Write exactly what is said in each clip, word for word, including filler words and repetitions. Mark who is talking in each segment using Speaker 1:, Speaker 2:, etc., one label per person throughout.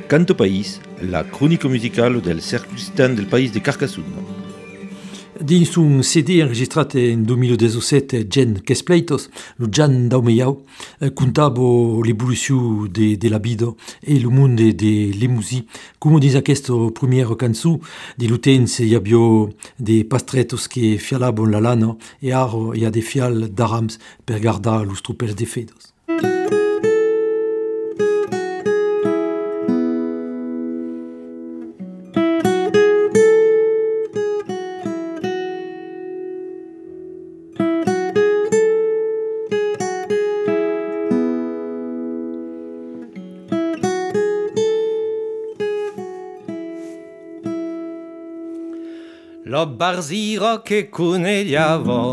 Speaker 1: Canto País, la crónica musical del circunstant del país de Carcassonne.
Speaker 2: Dins un C D enregistrat en deux mille dix-sept, Gen Kespleitos, lo Jan Daumeiau contava l'evolució de, de la vida e lo monde de la musica. Come dins aquesta primera cançó, de lo temps hi havia de pastretos que fialaven la lana e ara hi ha de fial d'arams per guardar los tropels de fedos.
Speaker 3: La barzira che conegliava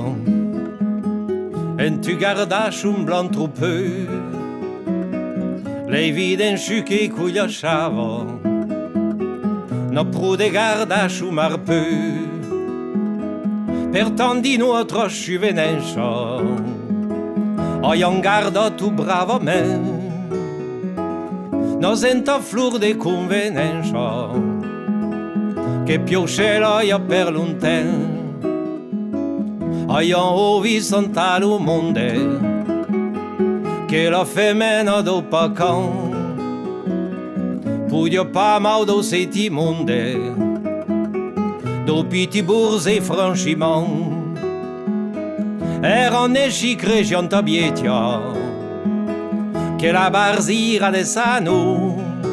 Speaker 3: en tu gardaš un blanc trop peu lei viden che cugliasciava no prude gardaš un mar peu per tant di nuotra sciuvenenza aion garda tu bravament no senta flor de convenenza che piosce l'aia per lontano aion ovi santa lo monde che la femmina dopo can pudio pa maudo se ti monde dopi ti burse franchiment eran esci cregion tabietia che la barzira de sano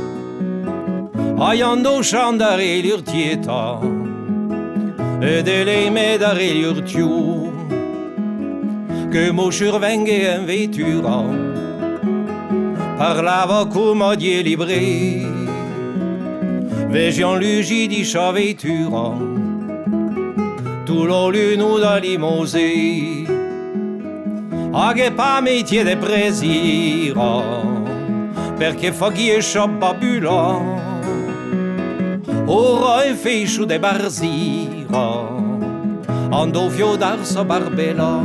Speaker 3: aion do chandare l'urtieta e de lei medare l'urtiu che mo survenghe in vettura parlava come die libre vegion lugi di sciavettura tu lo luno da limosé a che pa métier de presira perché fa chi è sciababula ora è fescio de barzira andò fiodar sa barbella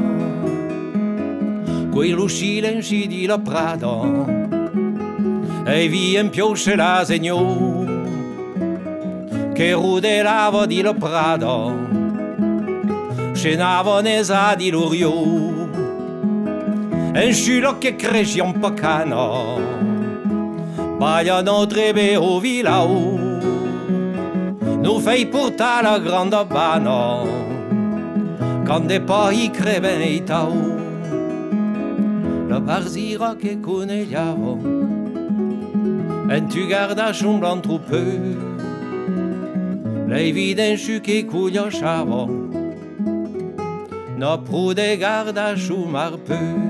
Speaker 3: quello silenci di la prada e via in piosce la segno che rudelava di la prada scenava nesa di l'urio e sciulo che cresce un po' cana bagliano trebe o vilau nous fei portar la grande bana quand des pas y creven e tau la barzira che conegliava en tu gardaš un blanc trop peu lei viden che cugliasciava no prude gardaš un mar peu.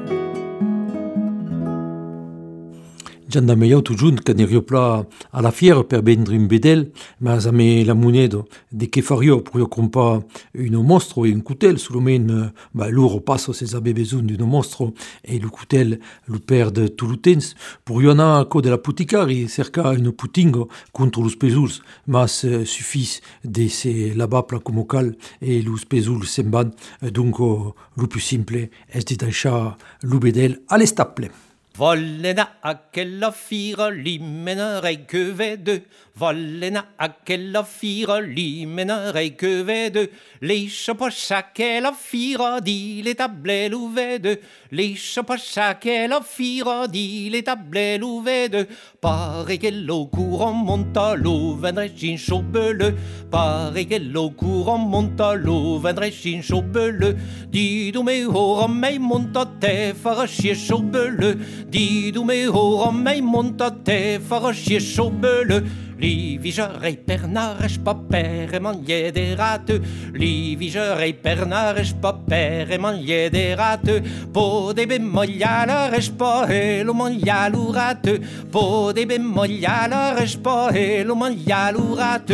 Speaker 2: Jan Daumeiau tu junt que n'erio pla a la fiera per vendre un bedel, ma a me la moneda de che fario pour comprar un mostro e un cutel, solomen bah, loro passo se abe besoin d'un mostro e le cutel lo perde tout le temps. Pour y anar co de la puticari cerca un putingo contre los pesuls, mas uh, suffis de se labapla como cal e los pesuls se'n van, donc uh, lo più simple es de deixar lo bedel a l'estaple.
Speaker 3: Vollena aquella fira limenarei que vede Vollena aquella fira limenarei que vede Liscia poscia che la fira di le table lo vede Liscia poscia che la fira di le table lo vede Pare che lo courant monta lo vendrai in chaubeleux Pare che lo courant monta lo vendrai in chaubeleux Di du me ora mei monta te farà chier chaubeleux Di du me ora mei monta te farà chier chaubeleux Li vigerei pernares paper e manlier de rate Li vigerei pernares paper e manlier de rate Po de be mogliala respa e lo manglialu rate Po de be mogliala respa e lo manglialu rate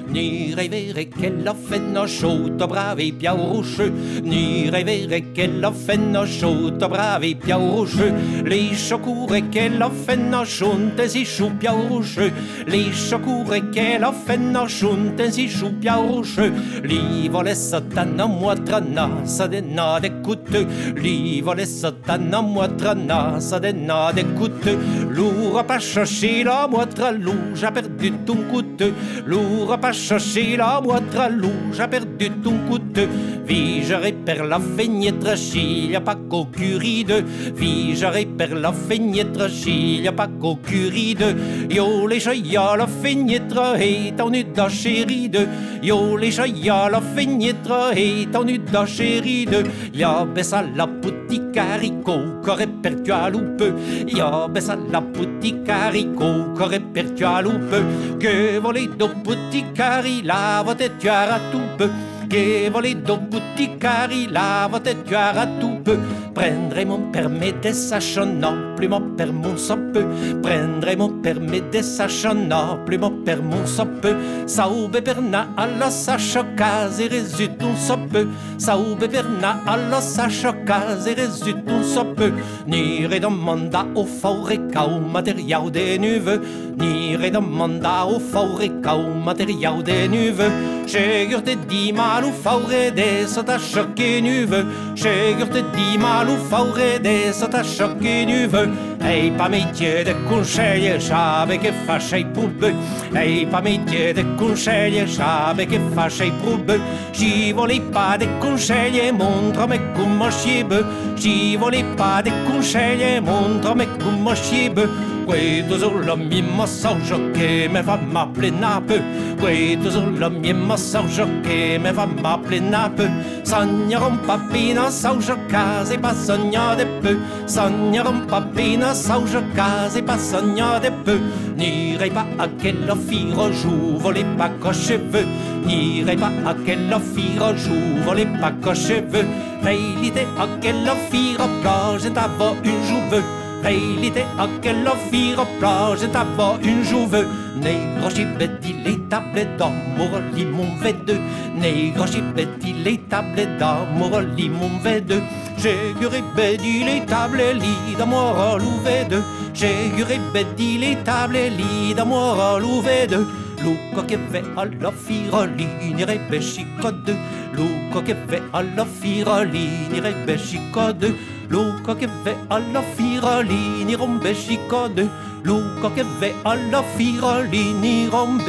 Speaker 3: Ni rêver qu'elle a fait nos choses, brave et bien roucheux. Ni rêver qu'elle a fait nos choses, brave et bien roucheux. Les chocours qu'elle a fait nos chuntes, si chou bien roucheux. Les chocours qu'elle a fait nos chuntes, si chou bien roucheux. Li vole satana moitrana, sa de na de coûteux. Li vole satana moitrana, sa de na de coûteux. Lourd a pas cherché la moitra loup, j'ai perdu ton coûteux. Lourd a pas cherché la moitra loup, j'ai perdu ton coûteux. Vigerai per la fenêtre, ch'il pas qu'au curide. Vigerai per la fenêtre, ch'il pas qu'au curide. Yo les joyas la fenêtre est en uda chéride. Yo les joyas la fenêtre est en uda chéride. Ya bessa la puticarico, corre per tu a loupe. Ya bessa la puticarico, corre per tu a loupe. Que volé do puticari, la vote tu a tout peu. Que volé do puticari, la vote tu a tout peu. Prendrai mon permis de sachant, plus mon permis s'en peut. Prendrai mon permis de sachant, plus mon permis s'en peut. Saube perna alla sacha case et résultat s'en peut. Saube perna alla sacha case et résultat s'en peut. Nire demanda au forêt au matériau des nuves. Nire demanda au forêt au matériau des nuves. J'ai te dit mal ou forêt des sota choqué nuve. J'ai te dit mal ou forêt des sota choqué nuve. Ei pas métier de conseil, j'avais que fâché pour peu. Ei pas métier de conseil, j'avais que fâché pour peu. J'y volais pas de conseils, montre-moi comment j'y veux. J'y volais pas de conseils, montre-moi comment j'y veux. Questo solo mi massaggio che mi fa m'apple nappe. Questo solo mi massaggio che mi fa m'apple nappe. Sogna con papina, sauge a casa e pas sogna de peu. Sogna con papina, sauge a casa e pas sogna de peu. N'irai pas à quelle fille rejoue, volez pas qu'aux cheveux. N'irai pas à quelle fille rejoue, volez pas qu'aux cheveux. Veillité à quelle fille replage et t'avons une jouve. Veillité à quelle fille replage et t'avons une jouve. Negro chibetti les tables d'amour limon V deux. Negro chibetti les tables d'amour limon V deux. J'ai ribédi les tables lit d'amour louvé deux. J'ai ribédi les tables lit d'amour louvé deux. Luca che ve alla firolini rebescicode. Luca che ve alla firolini rebescicode. Luca che ve alla firolini rombescicode. Luca che ve alla firolini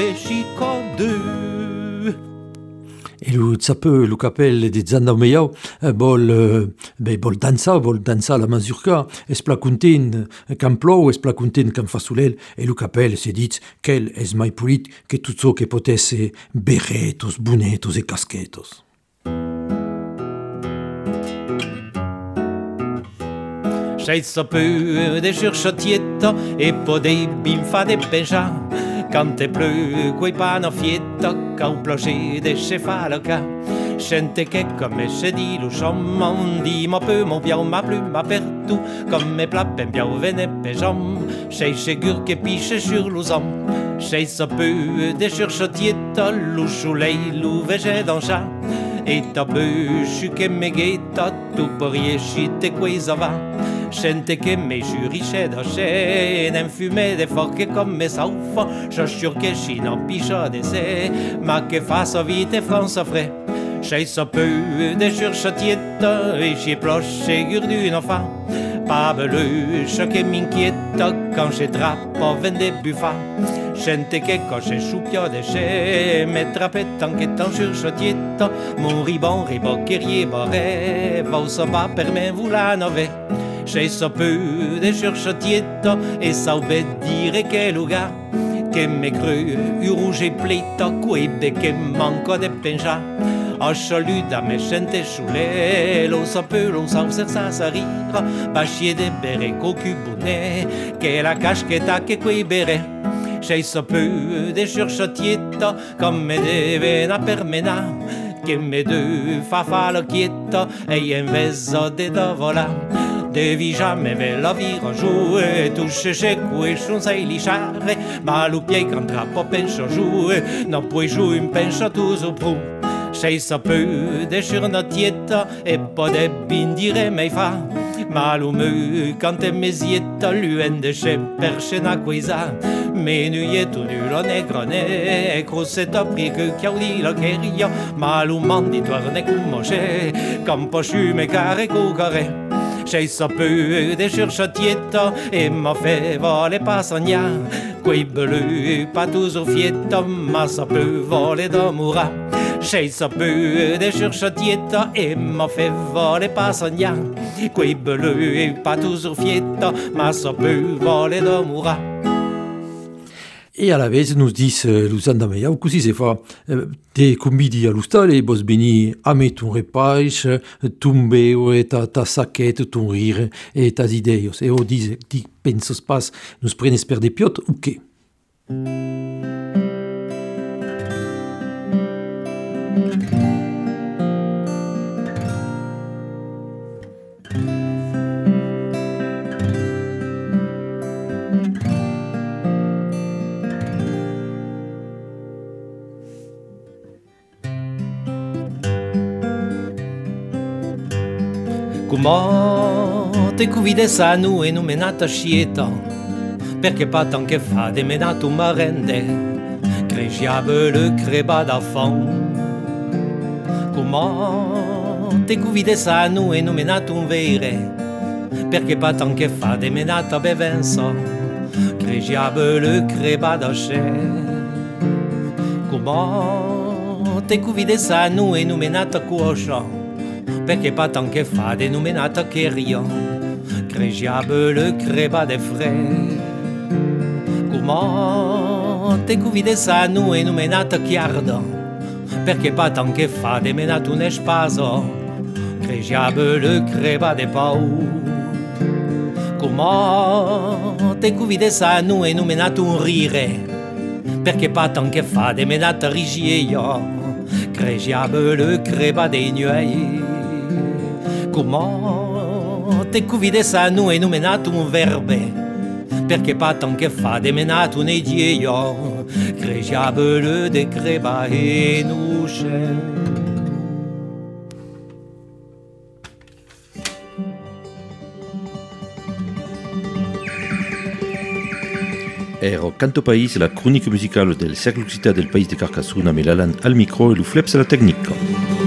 Speaker 3: rombescicode.
Speaker 2: E lo sapeu, lo capel de Zanda Meiau, vol, be, vol dansa, vol dansa la mazurka, es pla content quand plou, es pla content quand fa solel, e lo capel se dit quel es mai polit que tout so que potesse berretos, bonetos e casquetos.
Speaker 3: C'è peu de cherchotietta e po de binfa de penja. Quand te pleu, quei panofietta, qu'au ploché de cefaloca. Gente che come se di lo chamon, di ma peu mon piau ma plus ma pertu, comme me plat ben piau vene pejam, c'è segur che piche sur l'ousam. C'è so peu de cherchotietta, lo soleil lo vege dans chat. Et ta bûche che me guetta, tu per riescite quei va. Gente che me giurisce da scene, infumé de forche come saufa, j'assure che ci n'en picha de se, ma che fa sa vite France frais. C'è so peu de cherchatietta, e j'y ploche ségur d'une enfant. Pas beluche che m'inquieta, quand je trappe en vende buffa. Gente che coche choupia de chez, me trappette en quêtant cherchatietta, mon ribon ribocquerier barré, va au va per me vous la nove. C'è so peu de cherchatietta, e saube dire che lugar, che me cru, u rouge e pleta, quebe che manco de penja. A chaluda me gente choulé, lo sa peu, lo sa ser sa sarira, bachier de bere cocu bonnet, che la casqueta che quei bere. C'è so peu de cherchatietta, comme me deve na permena, che me de fa fa la quieta, e in vezzo de da vola. devi jamais ve la vira giù e tu se questo non sai lisciare ma lo piei che troppo pensa giù non puoi giù in pensa tu so pru sei sapu descer una tieta e pode bin dire mai fa ma lo me cante mesietta luende che perche na quesa menuieto du la negrone e crossetta prique chiaudi la cheria ma lo mandi torne come c'è campo sciume care cocare sei sapu descer chatietta e ma fe vole pasagna quei belu patuso fietta ma sapu vole d'amura sei sapu descer chatietta e ma fe vole pasagna quei belu patuso fietta ma sapu vole d'amura.
Speaker 2: E alla vez nos dis uh, Luzanda Meiau, così se fa uh, te convidi all'ustale e vos beni a me ton repais, ton beu e ta, ta saquette, ton rire e tas ideios. E o dis, ti pensos pas, nos prenes per de piot ou che?
Speaker 3: Come te cuvide sa nu e non menata scieta perché pas tant che fa de menato marende cregiable le creba da fond come te cuvide sa nu e non menato un vere perché pas tant che fa de menata bevenza cregiable le creba da sce come te cuvide sa nu e non menata cuocia perché pas tant che fa denominata che rio cregiable creba de frais come te cuvide sa nu e nominata chiarda perché pas tant che fa denominato un espaso cregiable creba de pau come te cuvide sa nu e nominato un rire perché pas tant che fa denominata rigieia cregiable creba de nuei come te cuvide sa nu e nominato un verbe perché pas tant che fa demenato un edieio cregiable de creba e nuce.
Speaker 1: Era Canto País, la chronique musicale del Cercle Occitan del País de Carcassonne, Melalan al micro et le Fleps à la technique.